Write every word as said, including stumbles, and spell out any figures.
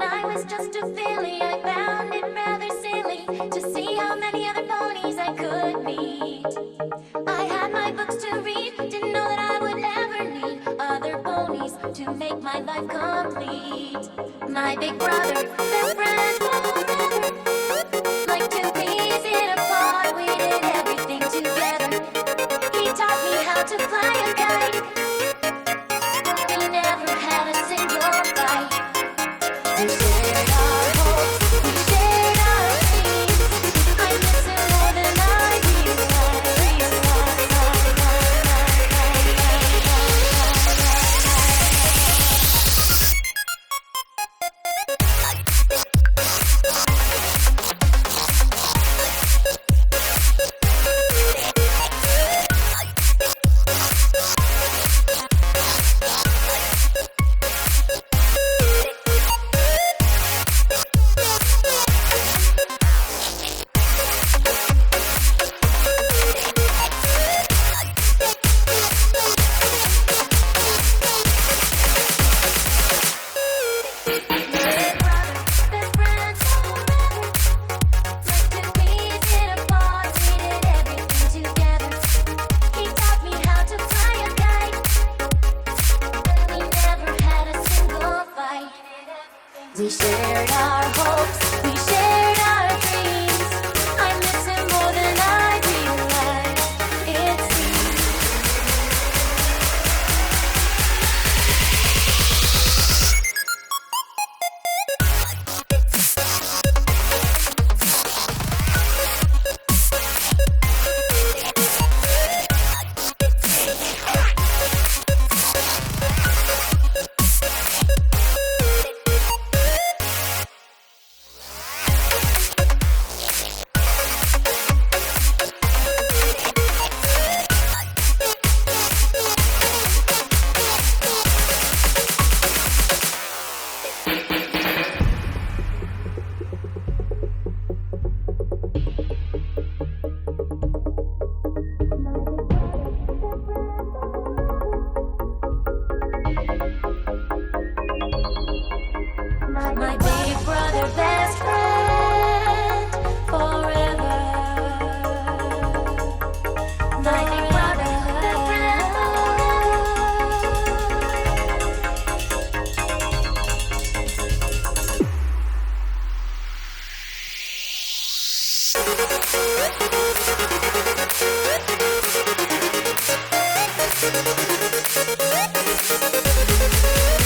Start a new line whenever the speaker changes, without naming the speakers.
I was just a filly, I found it rather silly to see how many other ponies I could meet. I had my books to read, didn't know that I would ever need other ponies to make my life complete. My big brother, best friend forever, like two peas in a pod, we did everything together. He taught me how to fly a kite. We never had a single fight. We shared our hopes, we shared our dreams. I miss him more than I We shared our hopes, we shared our dreams. I miss him more than I realize. It seems my big brother, best friend forever. My big brother, best friend forever.